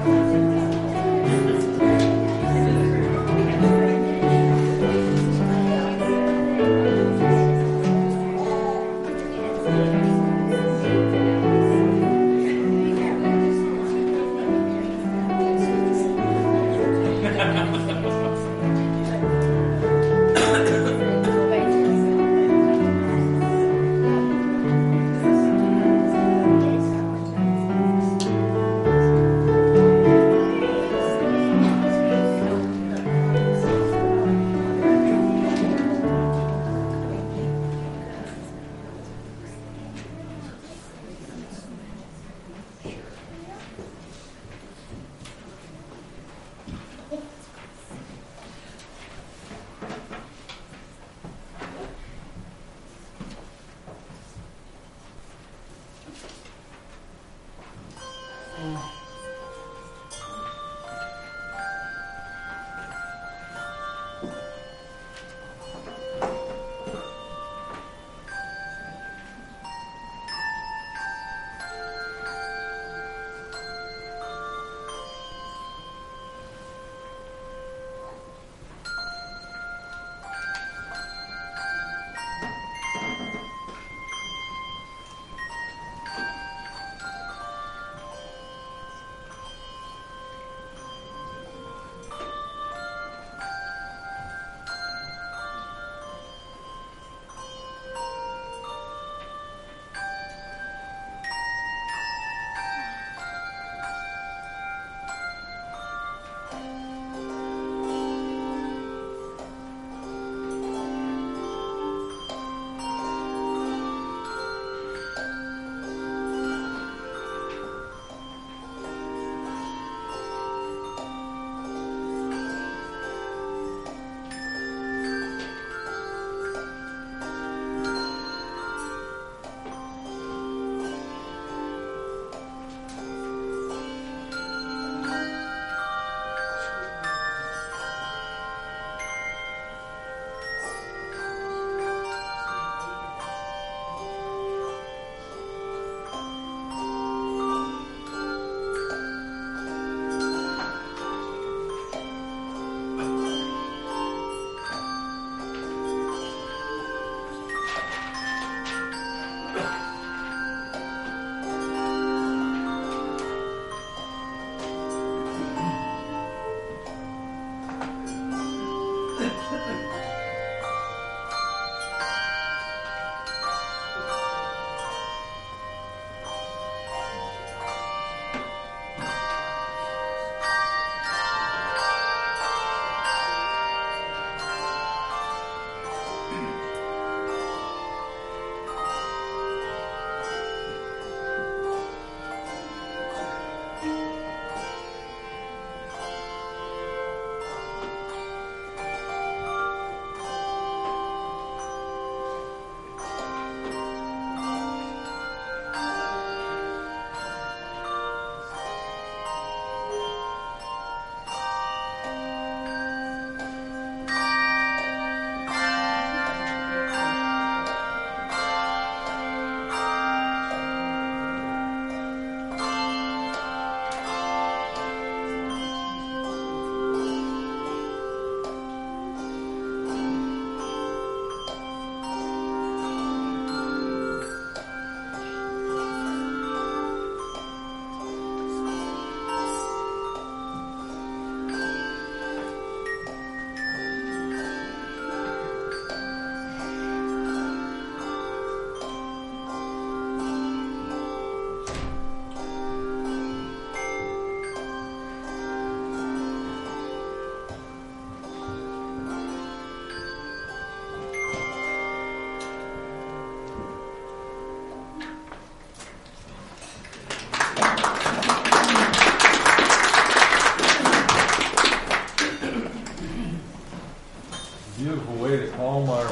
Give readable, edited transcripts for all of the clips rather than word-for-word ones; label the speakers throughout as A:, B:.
A: beautiful way to calm our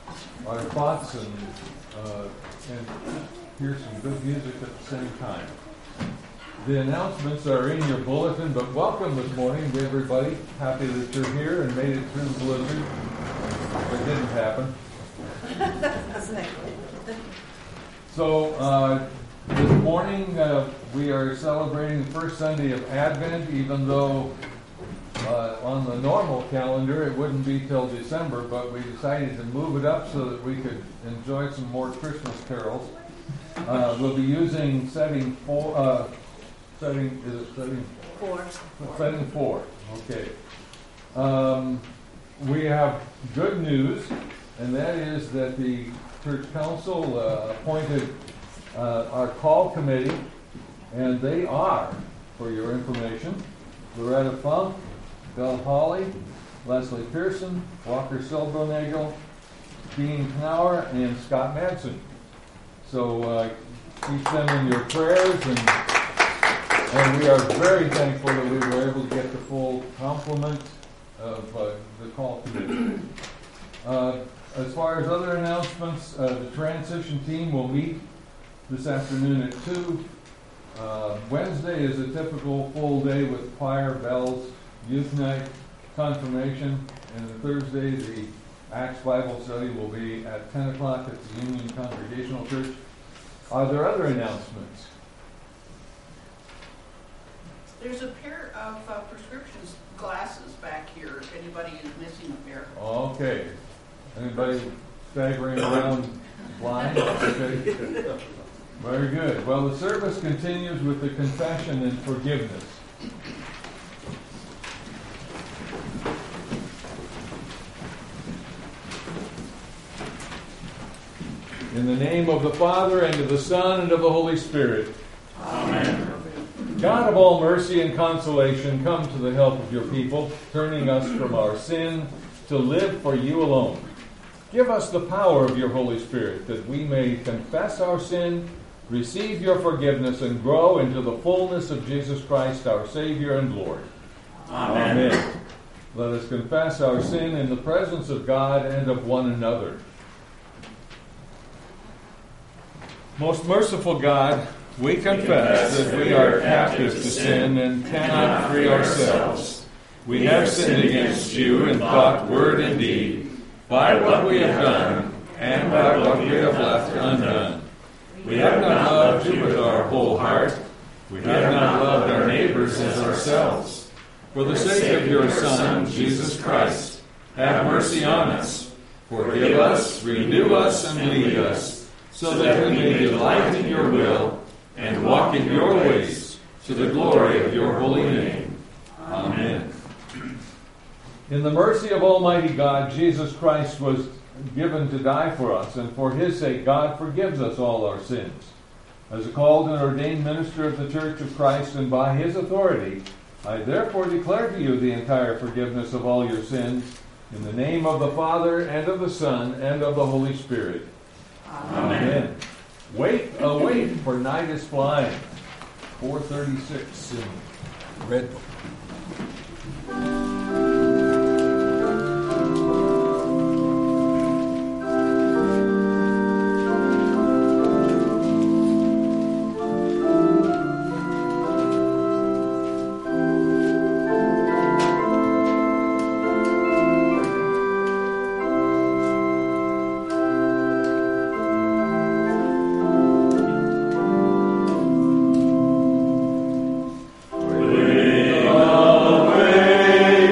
A: thoughts and hear some good music at the same time. The announcements are in your bulletin, but welcome this morning to everybody. Happy that you're here and made it through the blizzard. It didn't happen. So This morning we are celebrating the first Sunday of Advent, even though on the normal calendar it wouldn't be till December, but we decided to move it up so that we could enjoy some more Christmas carols. We'll be using setting 4. Setting 4. Okay. We have good news, and that is that the Church Council appointed our call committee, and they are, for your information, Loretta Funk, Bill Hawley, Leslie Pearson, Walker Silbernagel, Dean Knauer, and Scott Madsen. So keep them in your prayers, and we are very thankful that we were able to get the full complement of the call committee. As far as other announcements, the transition team will meet this afternoon at 2. Wednesday is a typical full day with choir, bells, youth night, confirmation, and Thursday the Acts Bible study will be at 10 o'clock at the Union Congregational Church. Are there other announcements?
B: There's a pair of prescription glasses back here if anybody is missing a pair.
A: Okay. Anybody staggering around blind? Okay. Very good. Well, the service continues with the confession and forgiveness. In the name of the Father, and of the Son, and of the Holy Spirit.
C: Amen.
A: God of all mercy and consolation, come to the help of your people, turning us from our sin to live for you alone. Give us the power of your Holy Spirit, that we may confess our sin, receive your forgiveness, and grow into the fullness of Jesus Christ, our Savior and Lord.
C: Amen.
A: Amen. Let us confess our sin in the presence of God and of one another. Most merciful God, we confess that we are captives to sin and cannot free ourselves. We have sinned against you in thought, word, and deed, by what we have done and by what we have left undone. We have not loved you with our whole heart. We have not loved our neighbors as ourselves. For the sake of your Son, Jesus Christ, have mercy on us. Forgive us, renew us, and lead us, so that we may delight in your will and walk in your ways, to the glory of your holy name. Amen. In the mercy of Almighty God, Jesus Christ was given to die for us, and for his sake God forgives us all our sins. As a called and ordained minister of the Church of Christ, and by his authority, I therefore declare to you the entire forgiveness of all your sins, in the name of the Father, and of the Son, and of the Holy Spirit. Amen. Wait, await, for night is flying. 436 in Red Book.
C: Away.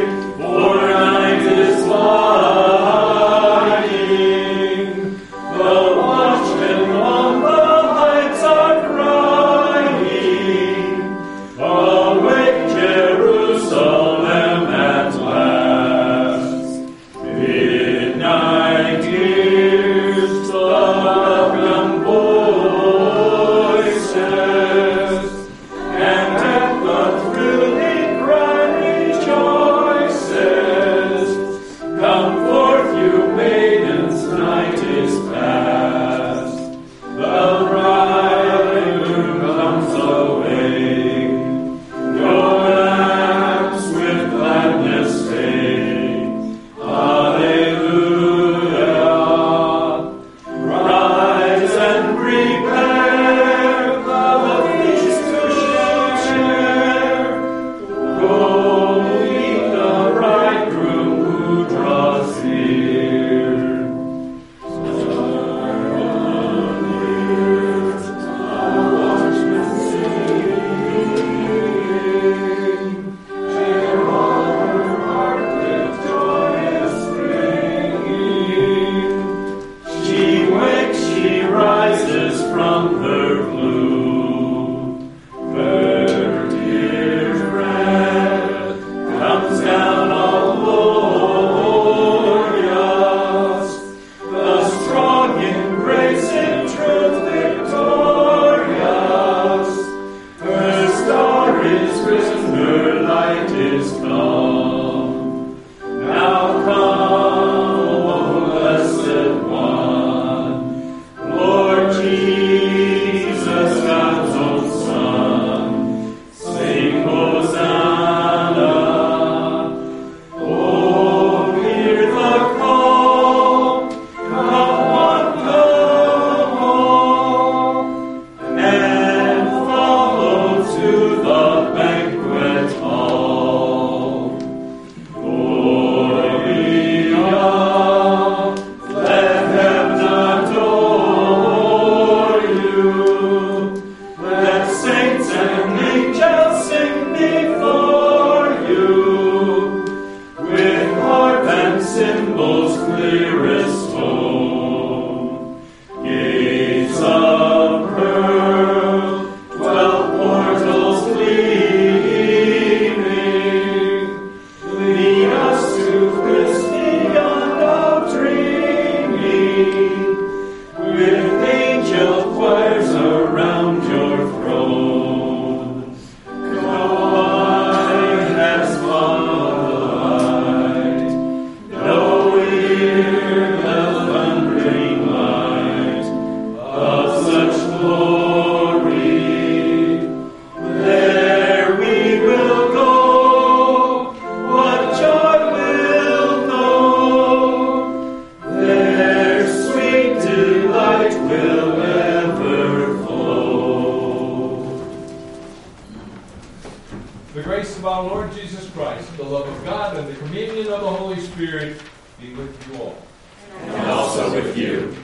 A: The grace of our Lord Jesus Christ, the love of God, and the communion of the Holy Spirit be with you all.
C: And also with you.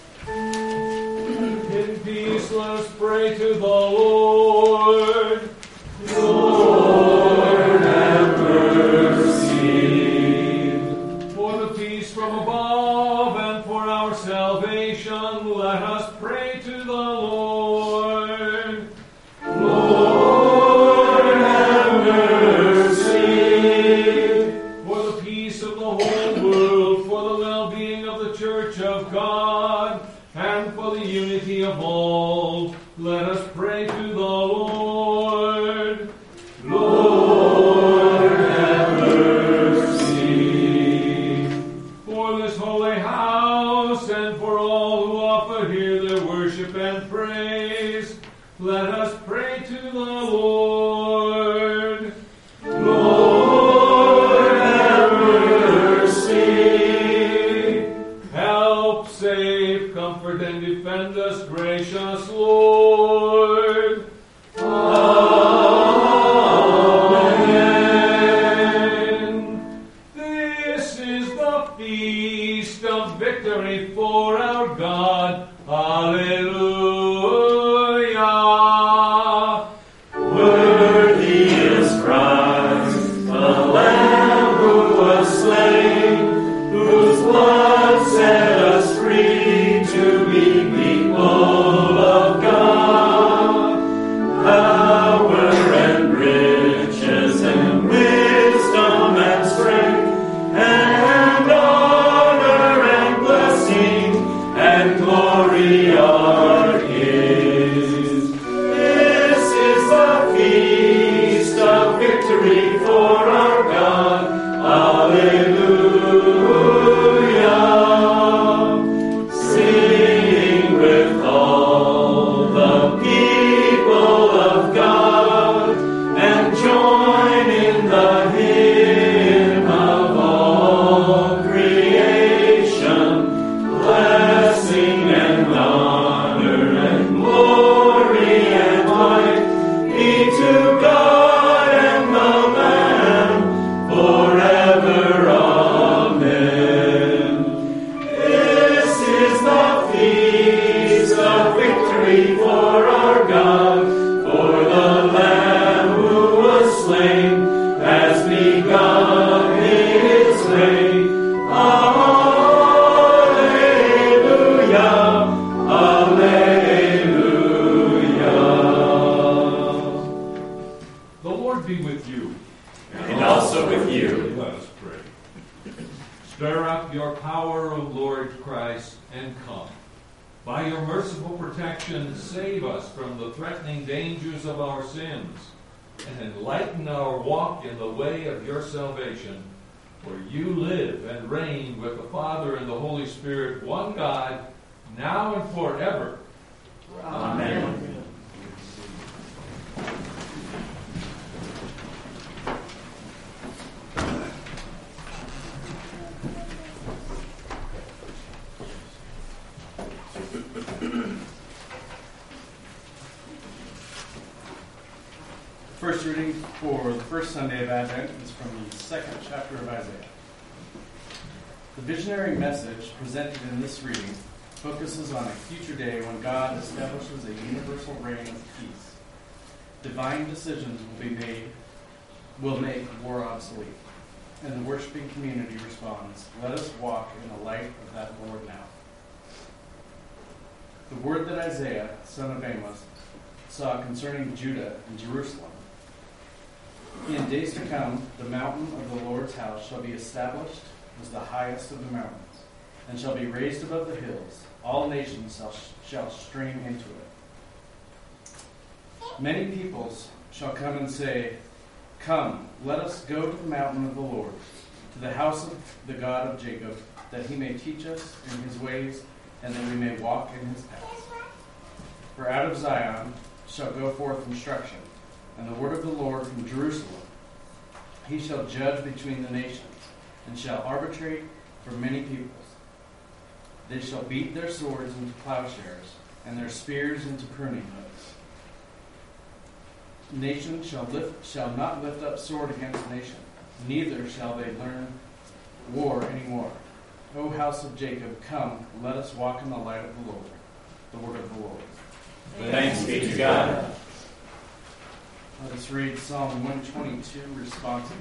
A: In peace, let us pray to the Lord.
C: Lord, have mercy.
A: For the peace from above and for our salvation, let us pray to the Lord.
C: Lord, have mercy.
A: For the peace of the whole world, for the well-being of the Church of God, and for the unity of all, let us pray to the Lord.
C: Lord, have mercy.
A: For this holy house and for all who offer here their worship and praise, let us pray to the Lord.
C: Lord, have mercy.
A: Help, save, comfort, and defend us, gracious Lord. Amen. This is the feast of victory for our God. Alleluia.
C: Worthy is Christ, the Lamb who was slain, whose blood set us free to be people of God. Power and riches and wisdom and strength and honor and blessing and glory are His. This is the feast of victory for our God. Alleluia. Sing with all the people of God and join in the hymn of all creation. Blessing and honor and glory and might be to God and the Lamb forever. Amen. This is the feast of victory for our God, for the Lamb who was slain has begun His reign. Alleluia, alleluia.
A: The Lord be with you.
C: And also with you.
A: Let us pray. Stir up your power, O Lord Christ, and come. By your merciful protection, save us from the threatening dangers of our sins, and enlighten our walk in the way of your salvation. For you live and reign with the Father and the Holy Spirit, one God, now and forever.
C: Amen.
D: First reading for the first Sunday of Advent is from the second chapter of Isaiah. The visionary message presented in this reading focuses on a future day when God establishes a universal reign of peace. Divine decisions will make war obsolete, and the worshiping community responds, "Let us walk in the light of that Lord now." The word that Isaiah, son of Amos, saw concerning Judah and Jerusalem. In days to come, the mountain of the Lord's house shall be established as the highest of the mountains, and shall be raised above the hills. All nations shall stream into it. Many peoples shall come and say, "Come, let us go to the mountain of the Lord, to the house of the God of Jacob, that He may teach us in His ways, and that we may walk in His paths." For out of Zion shall go forth instruction, and the word of the Lord from Jerusalem. He shall judge between the nations, and shall arbitrate for many peoples. They shall beat their swords into plowshares, and their spears into pruning hooks. Nation shall not lift up sword against nation, neither shall they learn war anymore. O house of Jacob, come, let us walk in the light of the Lord. The word of the Lord.
C: Thanks be to God.
D: Let us read Psalm 122 responsive.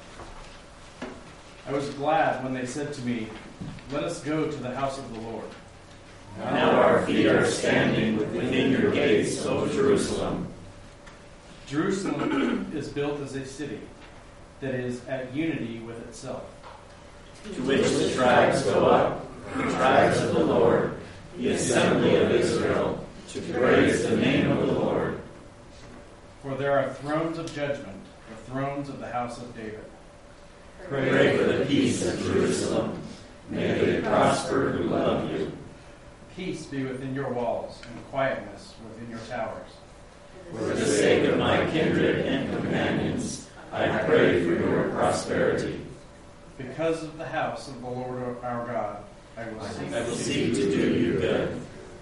D: I was glad when they said to me, let us go to the house of the Lord.
C: Now our feet are standing within your gates, O Jerusalem.
D: Jerusalem is built as a city that is at unity with itself.
C: To which the tribes go up, the tribes of the Lord, the assembly of Israel, to praise the name of the Lord.
D: For there are thrones of judgment, the thrones of the house of David.
C: Pray for the peace of Jerusalem. May they prosper who love you.
D: Peace be within your walls, and quietness within your towers.
C: For the sake of my kindred and companions, I pray for your prosperity.
D: Because of the house of the Lord our God, I will
C: seek to do you good.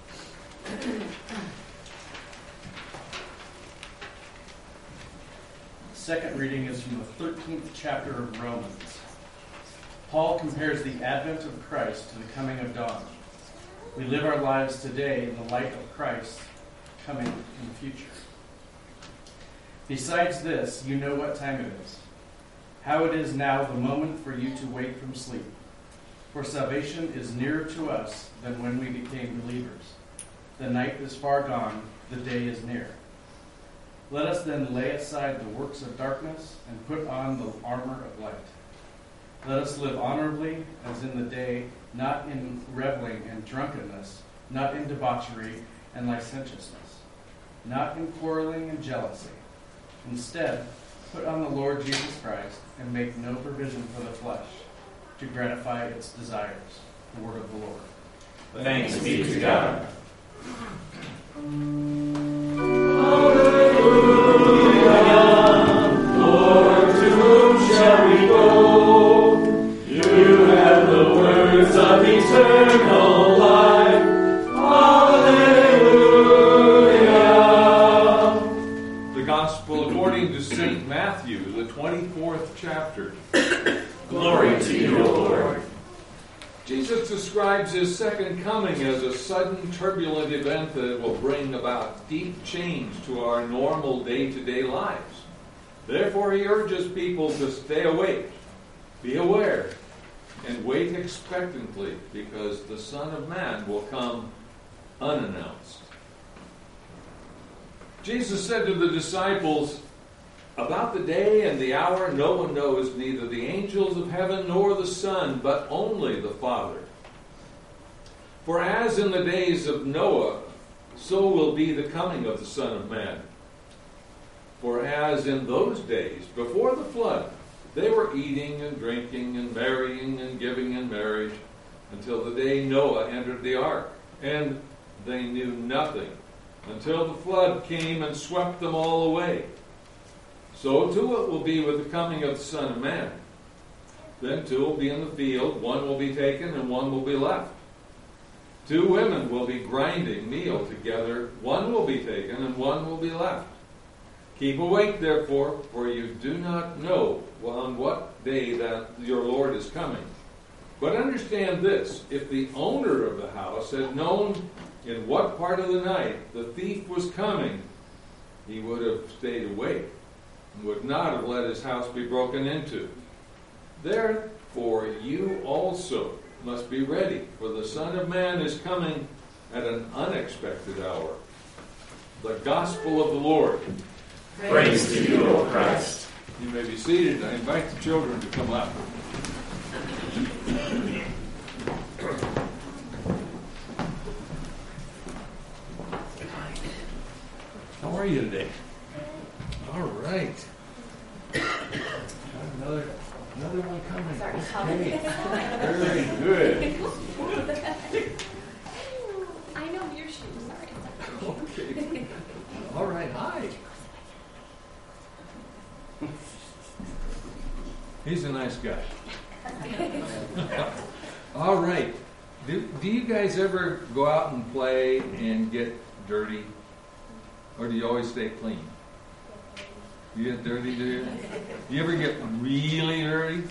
D: Second reading is from the 13th chapter of Romans. Paul compares the advent of Christ to the coming of dawn. We live our lives today in the light of Christ coming in the future. Besides this, you know what time it is, how it is now the moment for you to wake from sleep. For salvation is nearer to us than when we became believers. The night is far gone, the day is near. Let us then lay aside the works of darkness and put on the armor of light. Let us live honorably as in the day, not in reveling and drunkenness, not in debauchery and licentiousness, not in quarreling and jealousy. Instead, put on the Lord Jesus Christ and make no provision for the flesh to gratify its desires. The word of the Lord.
C: Thanks be to God. Lord, to whom shall we go? You have the words of eternal life. Hallelujah.
A: The Gospel according to St. Matthew, the 24th chapter.
C: Glory to you, O Lord.
A: Jesus describes his second coming as a sudden, turbulent event that will bring about deep change to our normal day-to-day lives. Therefore, he urges people to stay awake, be aware, and wait expectantly, because the Son of Man will come unannounced. Jesus said to the disciples, about the day and the hour no one knows, neither the angels of heaven nor the Son, but only the Father. For as in the days of Noah, so will be the coming of the Son of Man. For as in those days, before the flood, they were eating and drinking and marrying and giving in marriage, until the day Noah entered the ark, and they knew nothing, until the flood came and swept them all away. So too it will be with the coming of the Son of Man. Then two will be in the field, one will be taken and one will be left. Two women will be grinding meal together, one will be taken and one will be left. Keep awake, therefore, for you do not know on what day that your Lord is coming. But understand this, if the owner of the house had known in what part of the night the thief was coming, he would have stayed awake and would not have let his house be broken into. Therefore you also must be ready, for the Son of Man is coming at an unexpected hour. The Gospel of the Lord.
C: Praise to you, O Christ.
A: You may be seated. I invite the children to come up. How are you today? All right. Another one coming. Okay. Very good.
E: I know your shoes. Sorry.
A: Okay. All right. Hi. He's a nice guy. All right. Do you guys ever go out and play and get dirty? Or do you always stay clean? You get dirty, do you? You ever get really dirty?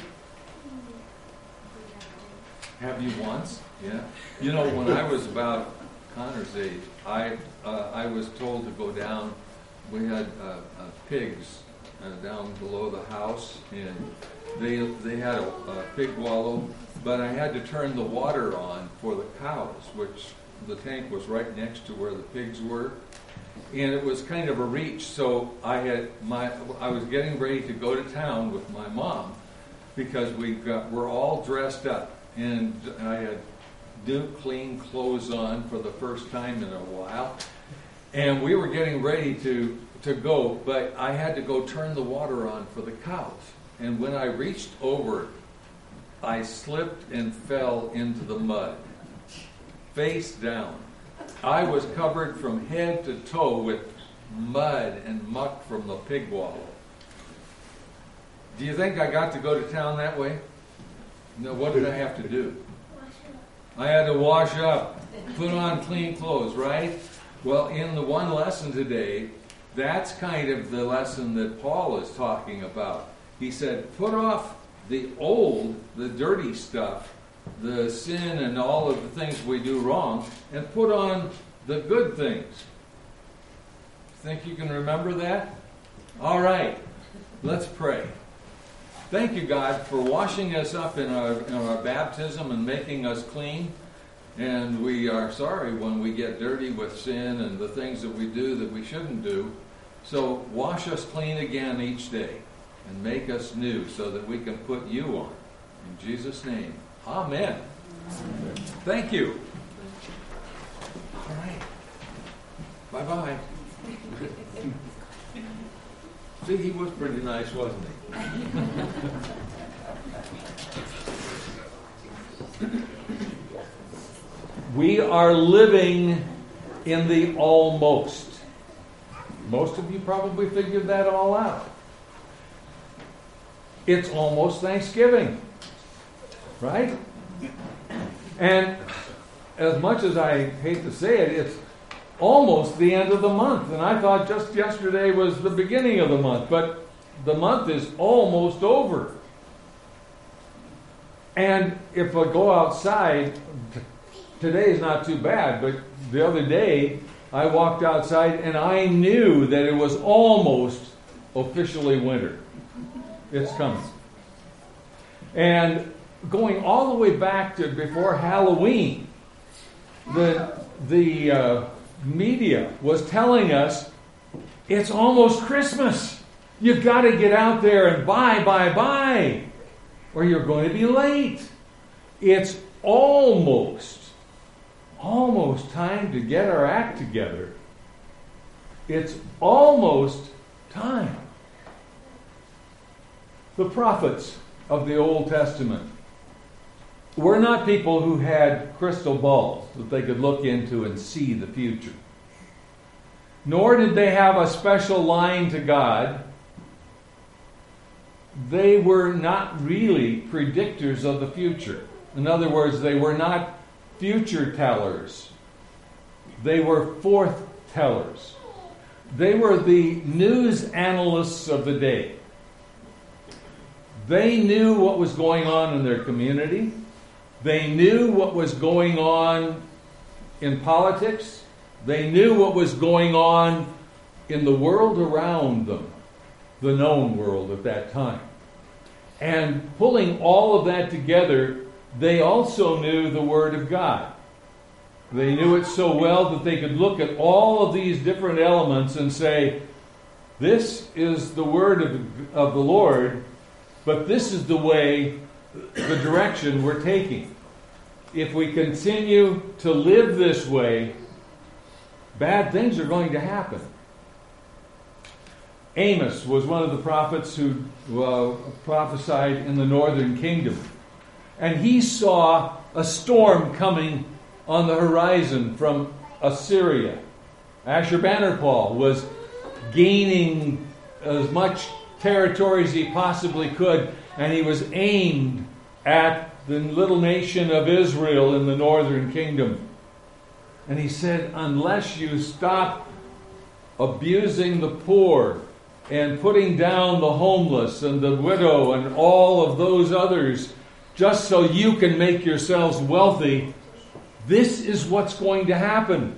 A: Have you once? Yeah. You know, when I was about Connor's age, I was told to go down. We had pigs down below the house, and they had a pig wallow, but I had to turn the water on for the cows, which the tank was right next to where the pigs were, and it was kind of a reach. So I was getting ready to go to town with my mom because we're all dressed up, and I had new clean clothes on for the first time in a while, and we were getting ready to go, but I had to go turn the water on for the cows. And when I reached over, I slipped and fell into the mud, face down. I was covered from head to toe with mud and muck from the pig wallow. Do you think I got to go to town that way? No, what did I have to do? I had to wash up, put on clean clothes, right? Well, in the one lesson today, that's kind of the lesson that Paul is talking about. He said, put off the old, the dirty stuff, the sin and all of the things we do wrong, and put on the good things. Think you can remember that? All right, let's pray. Thank you, God, for washing us up in our baptism and making us clean. And we are sorry when we get dirty with sin and the things that we do that we shouldn't do. So wash us clean again each day and make us new so that we can put you on. In Jesus' name, amen. Thank you. All right. Bye-bye. See, he was pretty nice, wasn't he? We are living in the almost. Most of you probably figured that all out. It's almost Thanksgiving, right? And as much as I hate to say it, it's almost the end of the month. And I thought just yesterday was the beginning of the month, but the month is almost over. And if I go outside, today is not too bad, but the other day I walked outside and I knew that it was almost officially winter. It's coming. And going all the way back to before Halloween, the media was telling us it's almost Christmas. You've got to get out there and buy, or you're going to be late. It's almost time to get our act together. It's almost time. The prophets of the Old Testament were not people who had crystal balls that they could look into and see the future. Nor did they have a special line to God. They were not really predictors of the future. In other words, they were not future tellers. They were forth tellers. They were the news analysts of the day. They knew what was going on in their community. They knew what was going on in politics. They knew what was going on in the world around them, the known world at that time. And pulling all of that together, they also knew the Word of God. They knew it so well that they could look at all of these different elements and say, this is the Word of the Lord, but this is the way, the direction we're taking. If we continue to live this way, bad things are going to happen. Amos was one of the prophets who prophesied in the northern kingdom. And he saw a storm coming on the horizon from Assyria. Ashurbanipal was gaining as much territory as he possibly could, and he was aimed at the little nation of Israel in the northern kingdom. And he said, unless you stop abusing the poor and putting down the homeless and the widow and all of those others just so you can make yourselves wealthy, this is what's going to happen.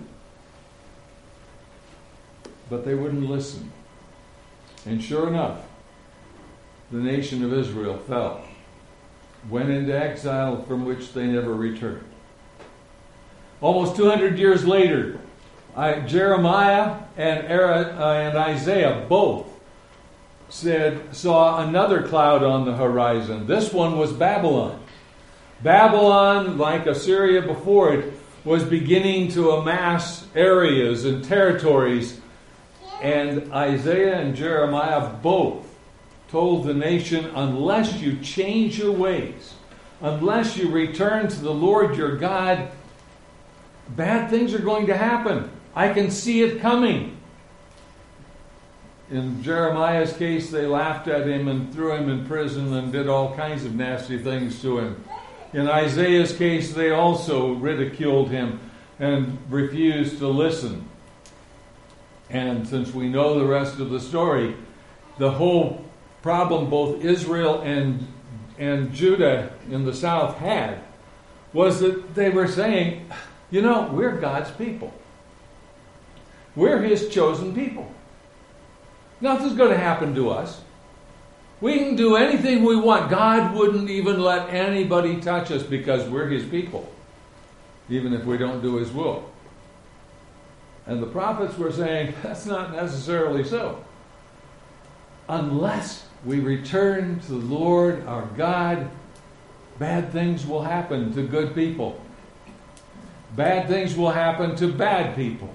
A: But they wouldn't listen. And sure enough, the nation of Israel fell, went into exile from which they never returned. Almost 200 years later, Jeremiah and Isaiah both saw another cloud on the horizon. This one was Babylon. Babylon, like Assyria before it, was beginning to amass areas and territories. And Isaiah and Jeremiah both told the nation, unless you change your ways, unless you return to the Lord your God, bad things are going to happen. I can see it coming. In Jeremiah's case, they laughed at him and threw him in prison and did all kinds of nasty things to him. In Isaiah's case, they also ridiculed him and refused to listen. And since we know the rest of the story, the whole problem both Israel and Judah in the south had was that they were saying, we're God's people. We're His chosen people. Nothing's going to happen to us. We can do anything we want. God wouldn't even let anybody touch us because we're His people, even if we don't do His will. And the prophets were saying, that's not necessarily so. Unless we return to the Lord our God, bad things will happen to good people. Bad things will happen to bad people.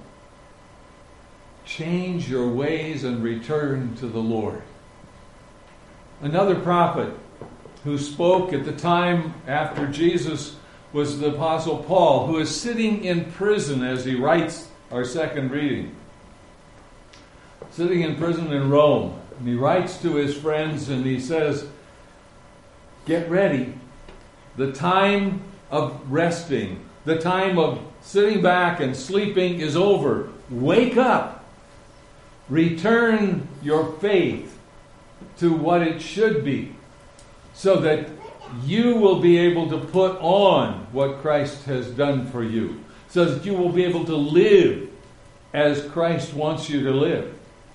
A: Change your ways and return to the Lord. Another prophet who spoke at the time after Jesus was the Apostle Paul, who is sitting in prison as he writes our second reading. Sitting in prison in Rome. And he writes to his friends and he says, get ready. The time of resting, the time of sitting back and sleeping is over. Wake up. Return your faith to what it should be, so that you will be able to put on what Christ has done for you, so that you will be able to live as Christ wants you to live.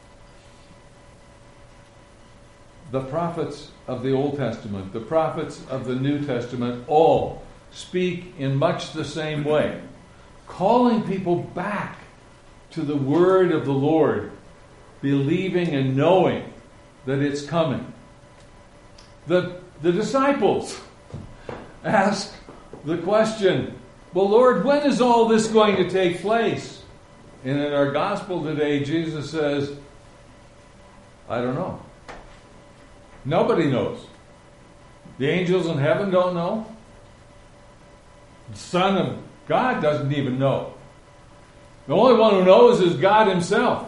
A: The prophets of the Old Testament, the prophets of the New Testament, all speak in much the same way, calling people back to the word of the Lord, believing and knowing that it's coming. The disciples ask the question, well, Lord, when is all this going to take place? And in our gospel today, Jesus says, I don't know. Nobody knows. The angels in heaven don't know. The Son of God doesn't even know. The only one who knows is God Himself.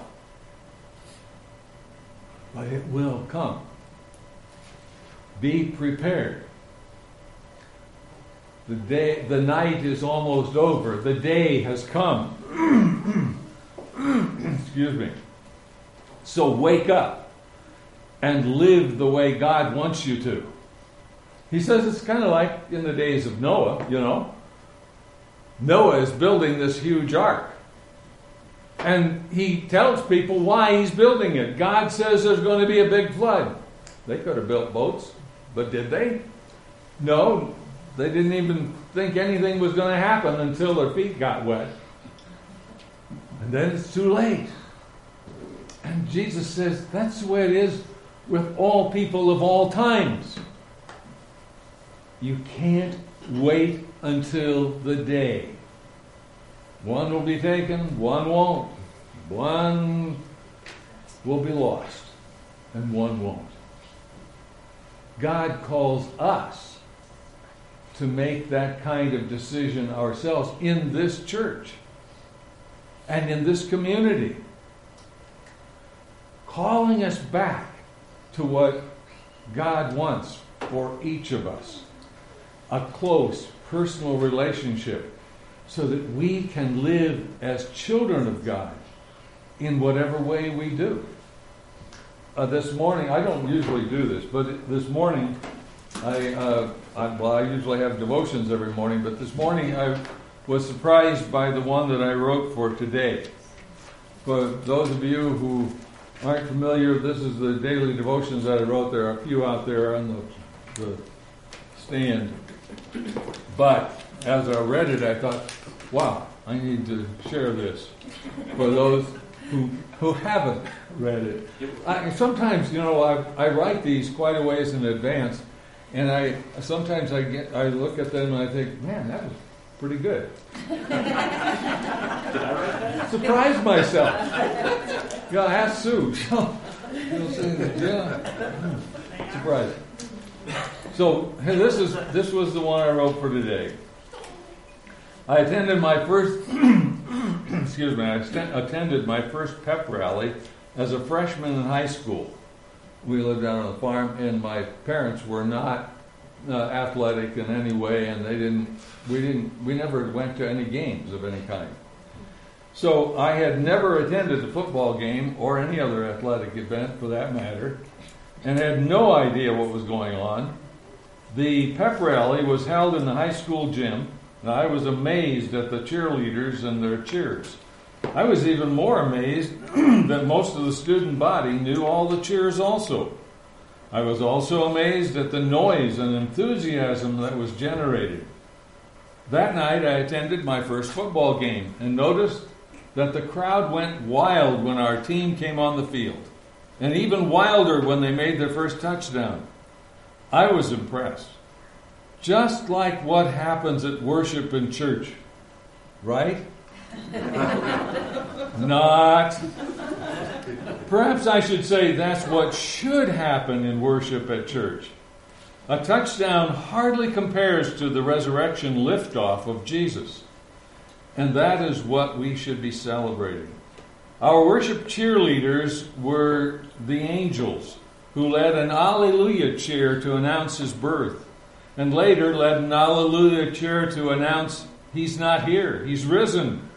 A: But it will come. Be prepared. The night is almost over. The day has come. Excuse me. So wake up and live the way God wants you to. He says it's kind of like in the days of Noah, Noah is building this huge ark. And he tells people why he's building it. God says there's going to be a big flood. They could have built boats, but did they? No, they didn't even think anything was going to happen until their feet got wet. And then it's too late. And Jesus says that's the way it is with all people of all times. You can't wait until the day. One will be taken, one won't. One will be lost, and one won't. God calls us to make that kind of decision ourselves in this church and in this community. Calling us back to what God wants for each of us. A close, personal relationship, so that we can live as children of God in whatever way we do. this morning, I don't usually do this, but this morning, I usually have devotions every morning, but this morning I was surprised by the one that I wrote for today. For those of you who aren't familiar, this is the daily devotions that I wrote. There are a few out there on the stand. But as I read it, I thought, wow, I need to share this for those who haven't read it. Sometimes, I write these quite a ways in advance, and I look at them and I think, man, that was pretty good. Surprised myself. Ask Sue. She'll say, yeah. Surprised. So this was the one I wrote for today. I attended my first attended my first pep rally as a freshman in high school. We lived out on a farm, and my parents were not athletic in any way, and we never went to any games of any kind. So I had never attended a football game or any other athletic event for that matter, and had no idea what was going on. The pep rally was held in the high school gym, and I was amazed at the cheerleaders and their cheers. I was even more amazed that most of the student body knew all the cheers also. I was also amazed at the noise and enthusiasm that was generated. That night I attended my first football game and noticed that the crowd went wild when our team came on the field, and even wilder when they made their first touchdown. I was impressed. Just like what happens at worship in church, right? Not. Perhaps I should say that's what should happen in worship at church. A touchdown hardly compares to the resurrection liftoff of Jesus. And that is what we should be celebrating. Our worship cheerleaders were the angels who led an Alleluia cheer to announce his birth, and later led an Alleluia cheer to announce he's not here, he's risen.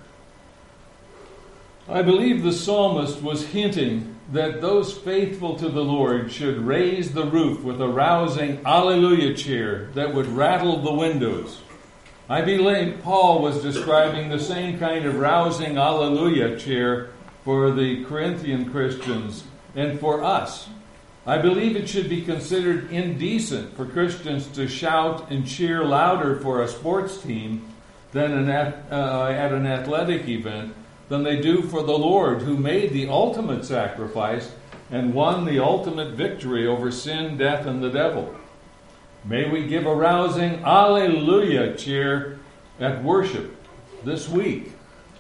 A: I believe the psalmist was hinting that those faithful to the Lord should raise the roof with a rousing Alleluia cheer that would rattle the windows. I believe Paul was describing the same kind of rousing Alleluia cheer for the Corinthian Christians and for us. I believe it should be considered indecent for Christians to shout and cheer louder for a sports team than at an athletic event than they do for the Lord, who made the ultimate sacrifice and won the ultimate victory over sin, death, and the devil. May we give a rousing Alleluia cheer at worship this week.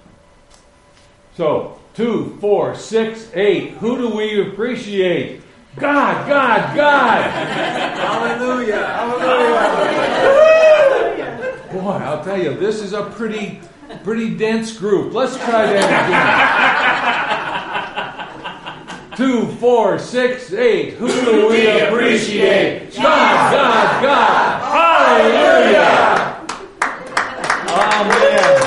A: So, 2, 4, 6, 8. Who do we appreciate? God, God, God!
C: Hallelujah!
A: Hallelujah! Boy, I'll tell you, this is a pretty dense group. Let's try that again. 2, 4, 6, 8. Who do we appreciate? God, God, God! Hallelujah! Amen.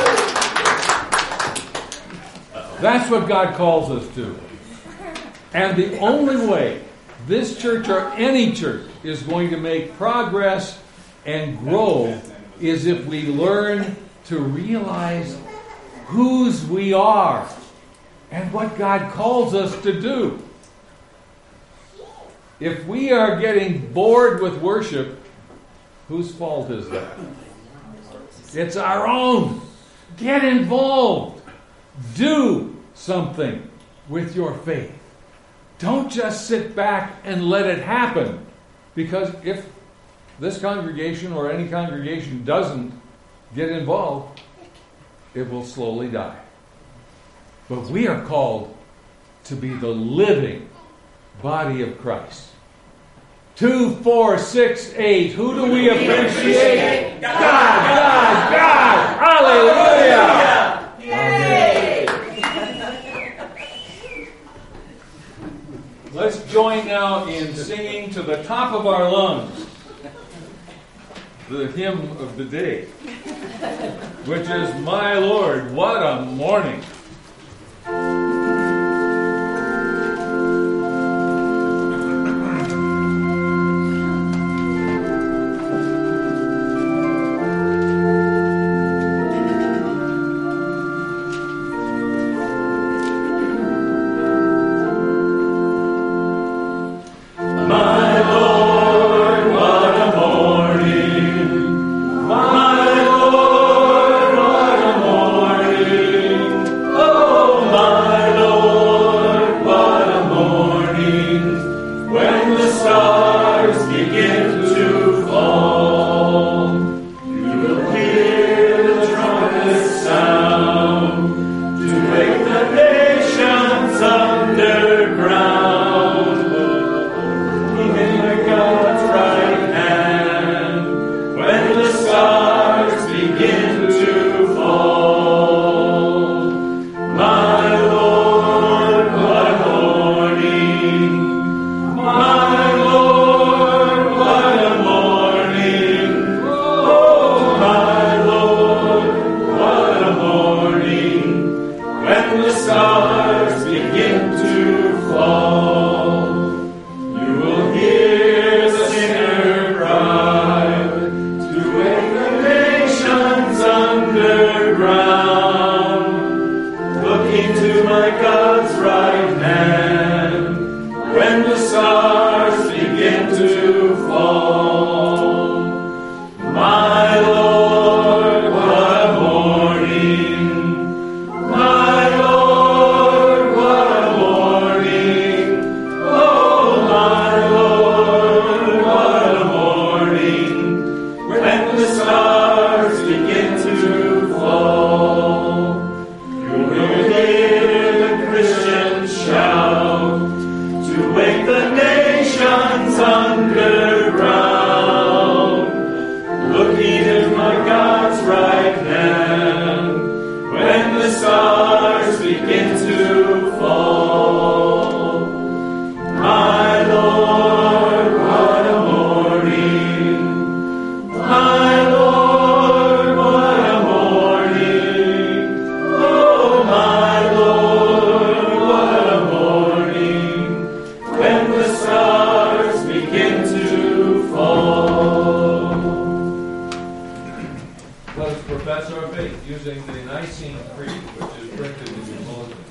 A: That's what God calls us to. And the only way this church or any church is going to make progress and grow is if we learn to realize whose we are and what God calls us to do. If we are getting bored with worship, whose fault is that? It's our own. Get involved. Do something with your faith. Don't just sit back and let it happen. Because if this congregation or any congregation doesn't get involved, it will slowly die. But we are called to be the living body of Christ. 2, 4, 6, 8. Who do we appreciate? God, God, God! Hallelujah! Yay! Let's join now in singing to the top of our lungs the hymn of the day, which is My Lord, What a Morning. using the Nicene Creed, which is printed in your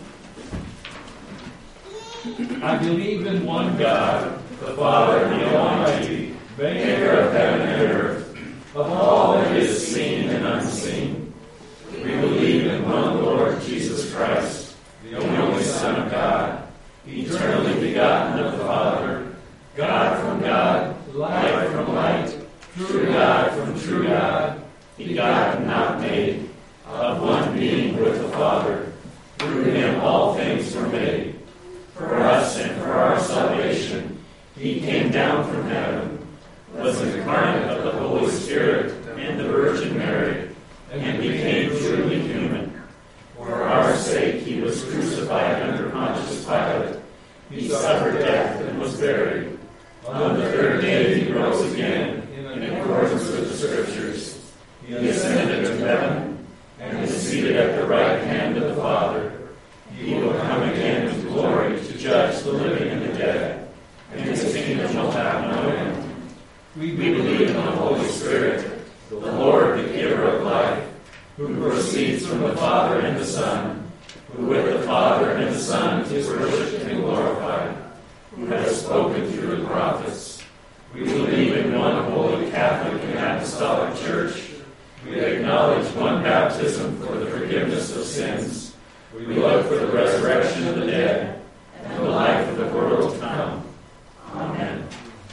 A: bulletin. I believe in one God, the Father, the Almighty, maker of heaven and earth, of all that is seen and unseen. We believe in one Lord Jesus Christ, the only Son of God, eternally begotten of the Father, God from God, light from light, true God from true God, begotten, not made, of one being with the Father. Through him all things were made. For us and for our salvation, he came down from heaven, was incarnate of the Holy Spirit and the Virgin Mary, and became truly human. For our sake he was crucified under Pontius Pilate. He suffered death and was buried. On the third day he rose again, in accordance with the Scriptures. He ascended to heaven, and is seated at the right hand of the Father. He will come again in glory to judge the living and the dead, and his kingdom will have no end. We believe in the Holy Spirit, the Lord, the giver of life, who proceeds from the Father and the Son, who with the Father and the Son is worshipped and glorified, who has spoken through the prophets. We believe in one holy Catholic and Apostolic Church. We acknowledge one baptism for the forgiveness of sins. We look for the resurrection of the dead and the life of the world to come. Amen.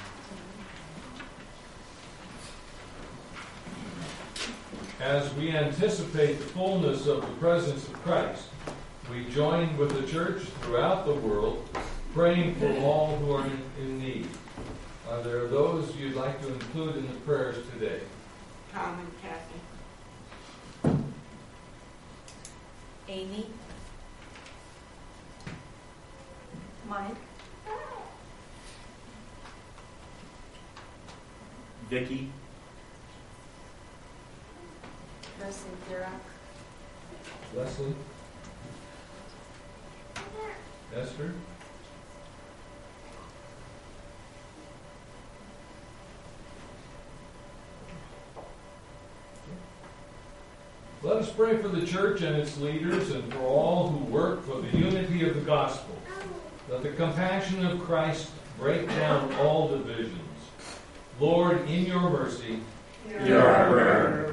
A: As we anticipate the fullness of the presence of Christ, we join with the church throughout the world, praying for all who are in need. Are there those you'd like to include in the prayers today?
B: Tom and Kathy.
E: Amy. Mike.
C: Vicky,
E: Leslie Dirac.
A: Leslie? Esther? Let us pray for the church and its leaders and for all who work for the unity of the gospel. Let the compassion of Christ break down all divisions. Lord, in your mercy,
C: hear our prayer.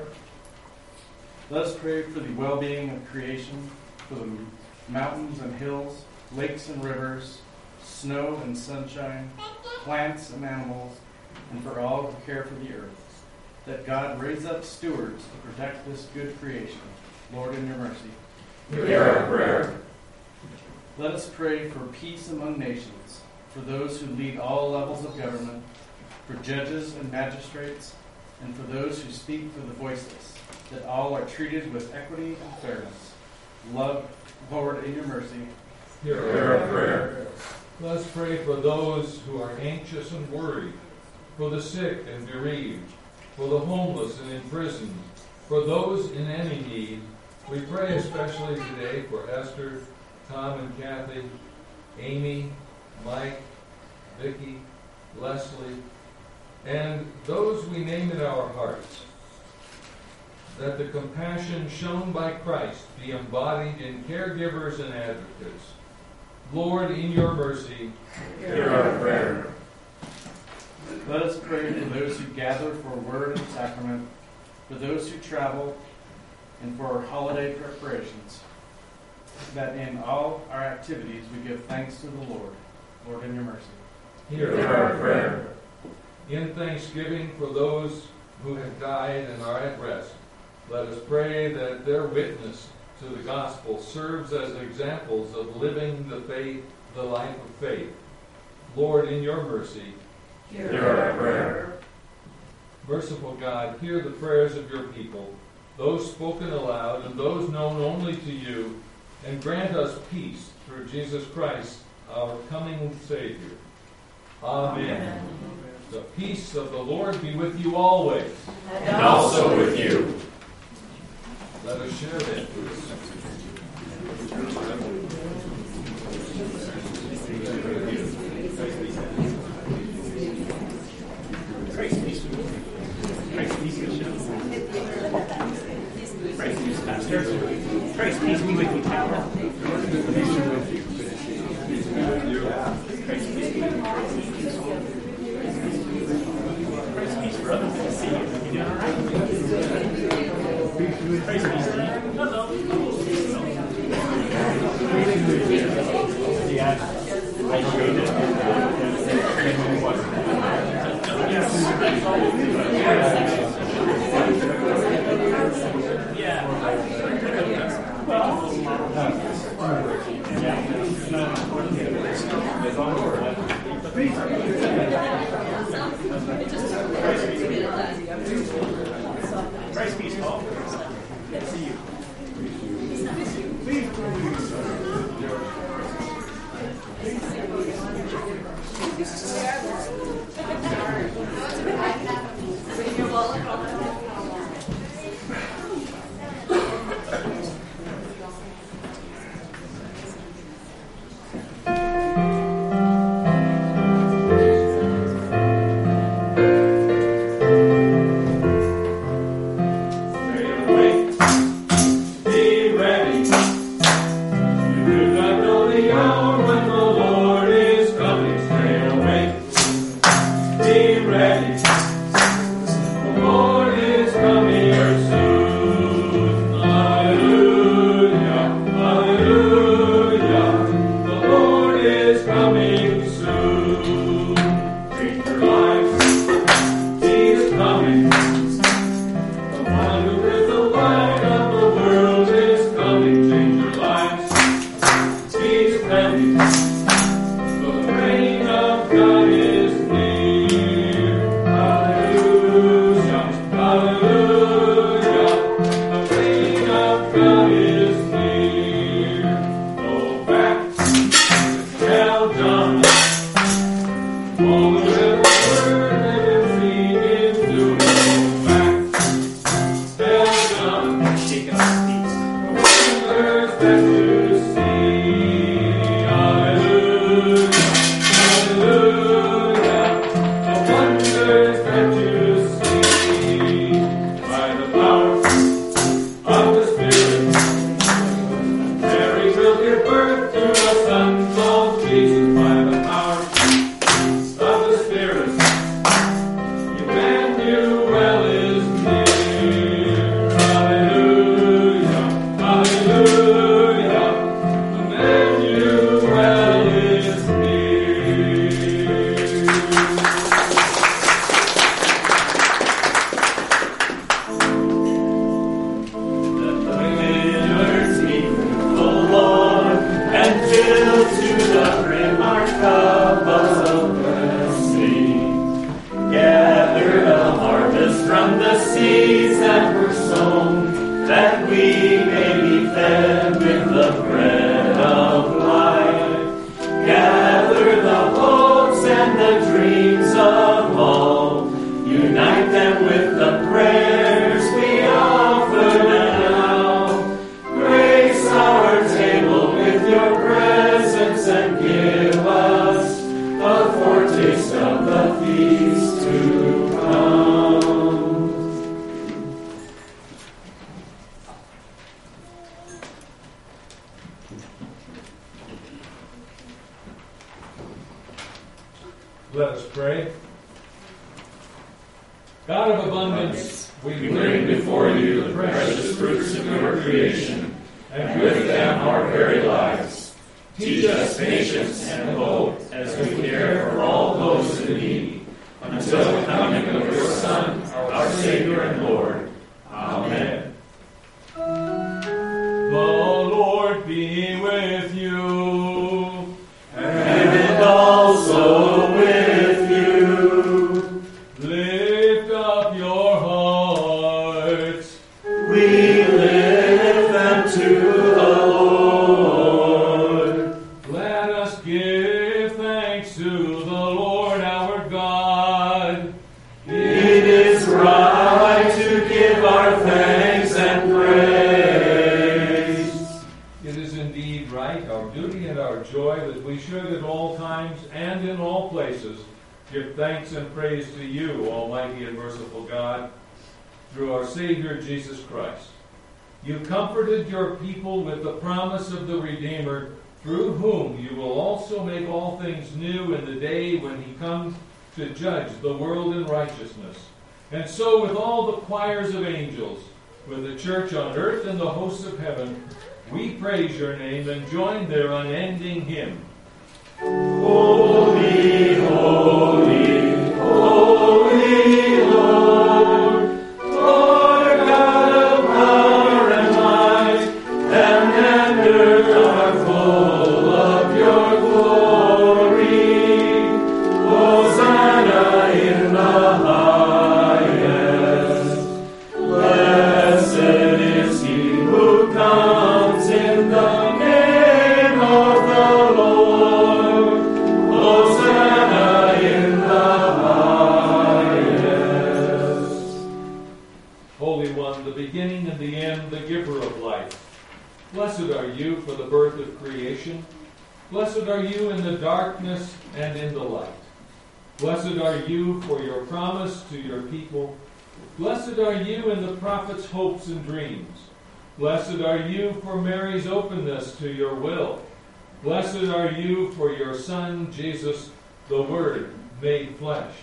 D: Let us pray for the well-being of creation, for the mountains and hills, lakes and rivers, snow and sunshine, plants and animals, and for all who care for the earth, that God raise up stewards to protect this good creation. Lord, in your mercy,
C: Hear our prayer.
D: let us pray for peace among nations, for those who lead all levels of government, for judges and magistrates, and for those who speak for the voiceless, that all are treated with equity and fairness. Love, Lord, in your mercy,
A: hear our prayer. Let us pray for those who are anxious and worried, for the sick and bereaved, for the homeless and imprisoned, for those in any need. We pray especially today for Esther, Tom and Kathy, Amy, Mike, Vicky, Leslie, and those we name in our hearts, that the compassion shown by Christ be embodied in caregivers and advocates. Lord, in your mercy,
C: Hear our prayer.
D: let us pray for those who gather for word and sacrament, for those who travel, and for our holiday preparations, that in all our activities we give thanks to the Lord. Lord, in your mercy,
A: hear
C: our prayer.
A: In thanksgiving for those who have died and are at rest, let us pray that their witness to the gospel serves as examples of living the faith, the life of faith. Lord, in your mercy,
C: Hear our prayer.
A: merciful God, hear the prayers of your people, those spoken aloud and those known only to you, and grant us peace through Jesus Christ, our coming Savior. Amen. The peace of the Lord be with you always.
C: And also with you.
A: Let us share that.
C: Pastor. Christ peace be with you. Christ peace, brother. Good to see you. You doing all right? Christ peace, Steve. Hello. Yeah, I agree that. Christ peace, Paul. Good to see you.
A: Let us pray. God of abundance, we bring before you the precious fruits of your creation, and with them our very lives. Teach us patience and hope as we care for all those in need, until the coming of your Son, our Savior and Lord. Amen. The Lord be with you,
C: and also with you.
A: Lift up your hearts.
C: We lift them to the Lord.
A: Let us give thanks to the Lord our God.
C: It is right to give our thanks and praise.
A: It is indeed right, our duty and our joy, that we should at all times and in all places give thanks and praise to you, Almighty and merciful God, through our Savior Jesus Christ, You comforted your people with the promise of the Redeemer, through whom you will also make all things new in the day when he comes to judge the world in righteousness. And so with all the choirs of angels, with the church on earth and the hosts of heaven, we praise your name and join their unending hymn. Holy, holy, holy Lord, Lord God of power and might, heaven and earth are full of your glory. Hosanna in the highest. Blessed is he who comes in the name of the Lord. Hosanna in the highest. Holy One, the beginning and the end, the giver of life. Blessed are you for the birth of creation. Blessed are you in the darkness and in the light. Blessed are you for your promise to your people. Blessed are you in the prophet's hopes and dreams. Blessed are you for Mary's openness to your will. Blessed are you for your Son, Jesus, the Word made flesh.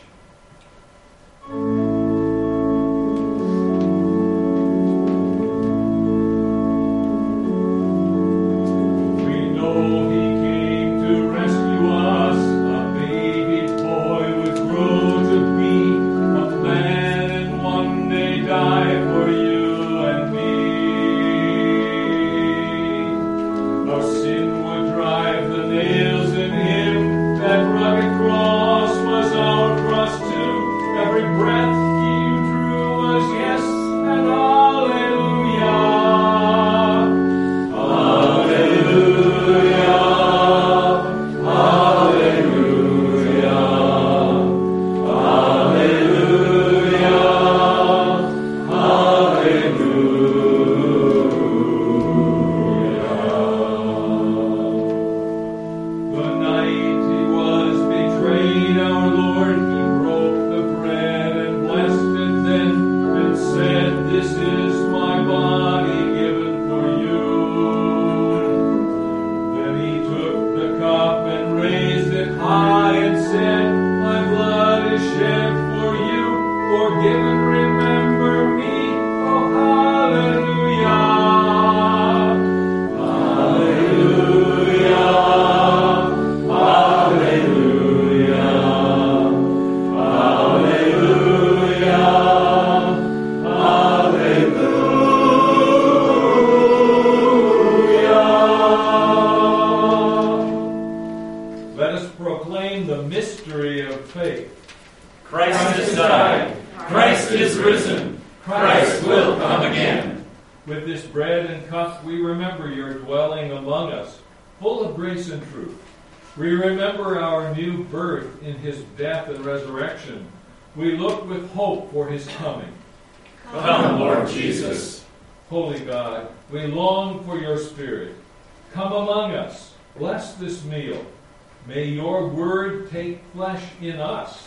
A: We look with hope for his coming.
C: Come, Lord Jesus.
A: Holy God, we long for your Spirit. Come among us. Bless this meal. May your word take flesh in us.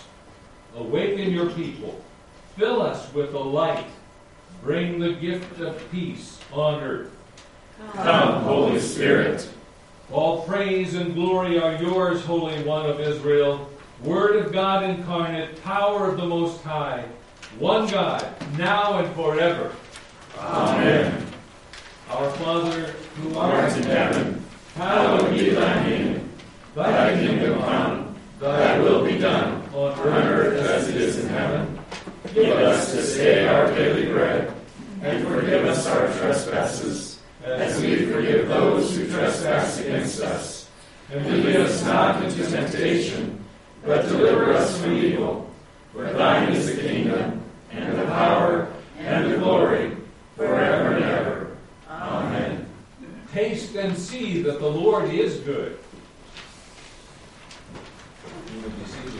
A: Awaken your people. Fill us with the light. Bring the gift of peace on earth.
C: Come, Holy Spirit.
A: All praise and glory are yours, Holy One of Israel. Word of God incarnate, power of the Most High, one God, now and forever.
C: Amen.
A: Our Father, who
C: art in heaven,
A: hallowed be thy
C: name. Thy kingdom come, thy will be done, on earth as it is in heaven. Give us this day our daily bread, and forgive us our trespasses, as we forgive those who trespass against us. And lead us not into temptation, but deliver us from evil. For thine is the kingdom, and the power, and the glory, forever and ever. Amen.
A: Taste and see that the Lord is good. You may be seated.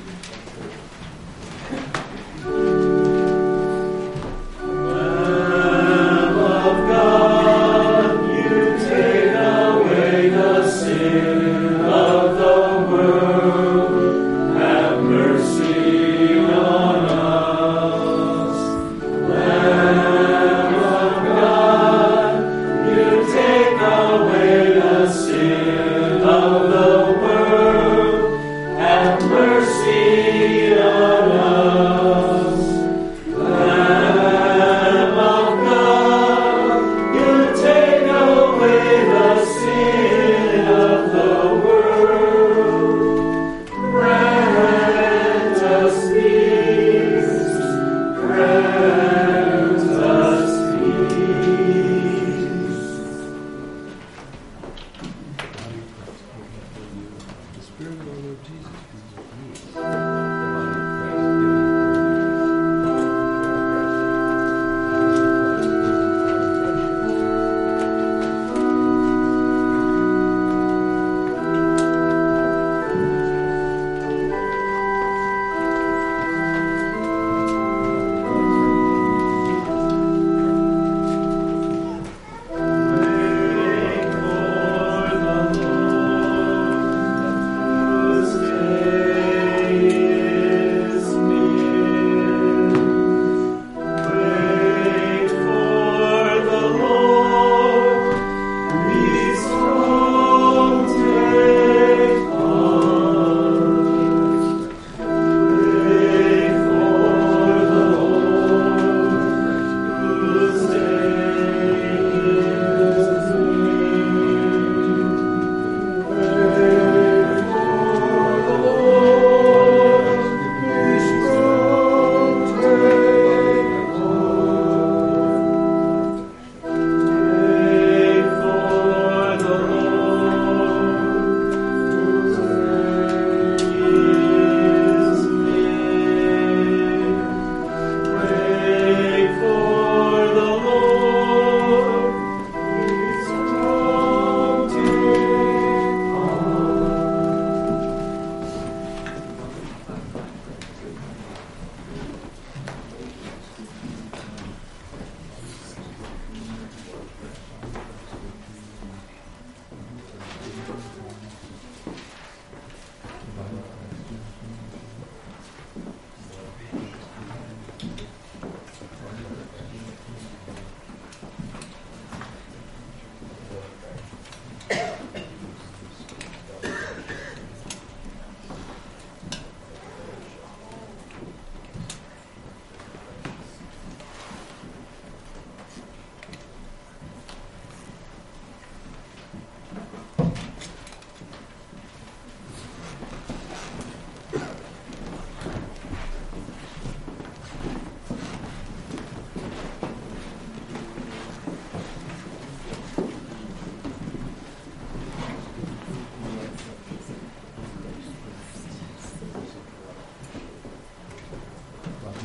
C: Lamb of God, you take away the sin of the world. Have mercy on us.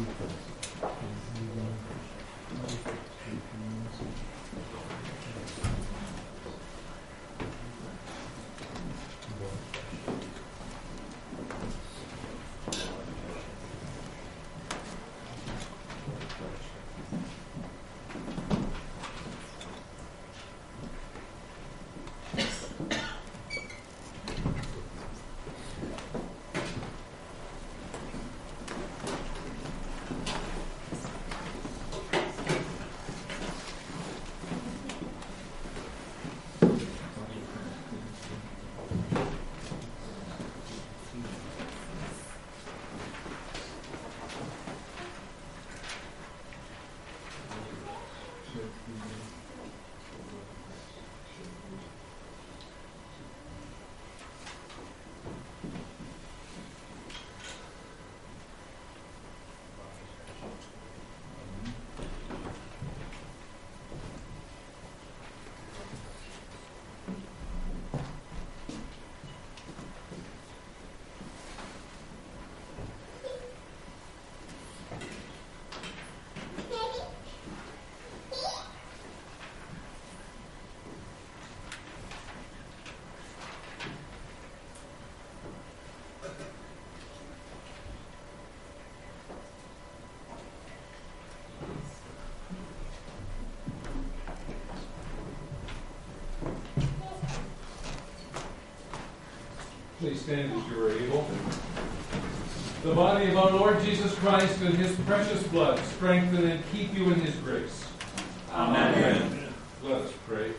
A: Please stand as you are able. The body of our Lord Jesus Christ and his precious blood strengthen and keep you in his grace.
C: Amen.
A: Let us pray.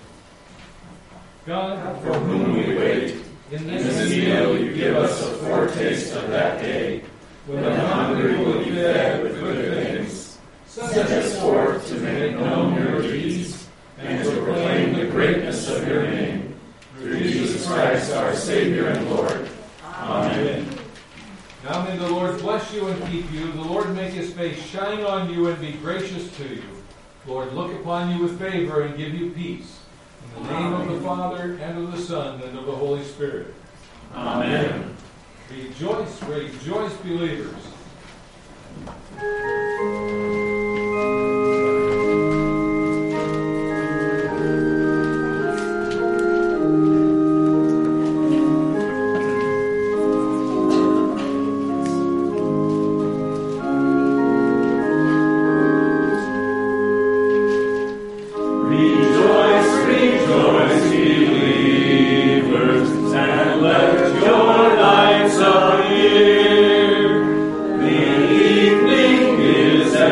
A: God,
C: For whom we wait,
A: in
C: in
A: this
C: this meal you give us a foretaste of that day, when the hungry will be fed with good things. Send us forth to make known your deeds, and to proclaim the greatness of your name. Through Jesus Christ, our Savior and Lord. Amen.
A: Now may the Lord bless you and keep you. The Lord make his face shine on you and be gracious to you. Lord, look upon you with favor and give you peace. In the name of the Father, and of the Son, and of the Holy Spirit.
C: Amen.
A: Rejoice, rejoice, believers.
C: Is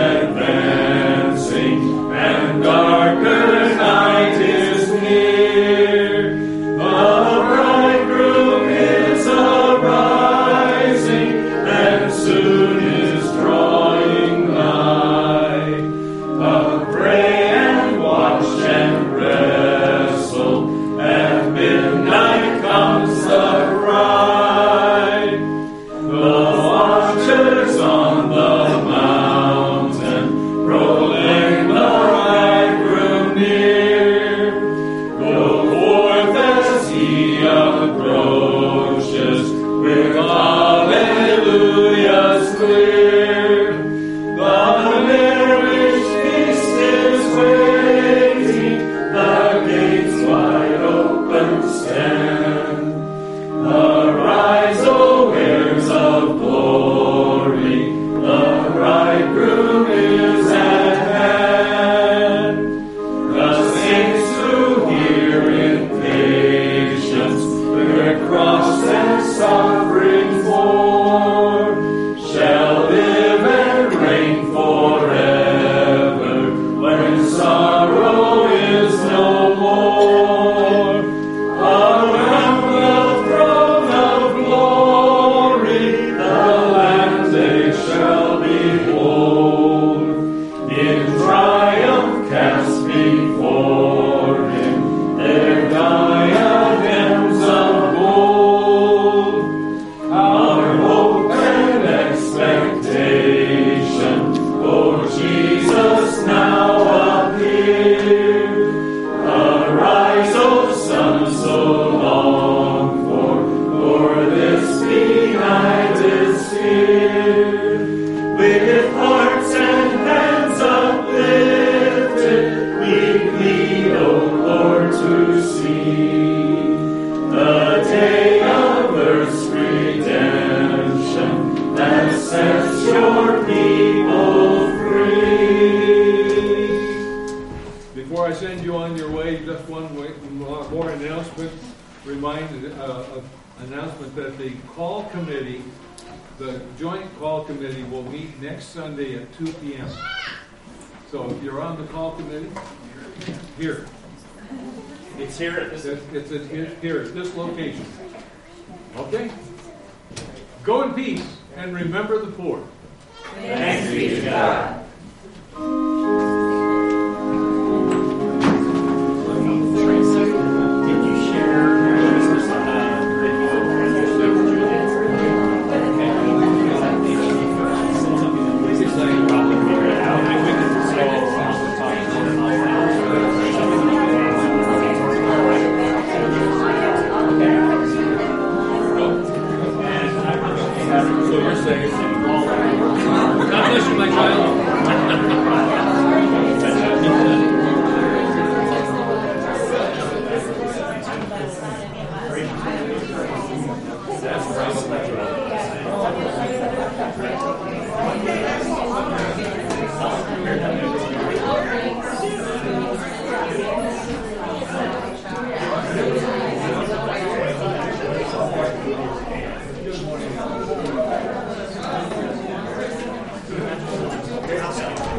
A: announcement that the call committee, the joint call committee, will meet next Sunday at 2 p.m. So if you're on the call committee, here.
C: It's here at this.
A: It's here at this location. Okay? Go in peace and remember the poor.
C: Thanks be to God.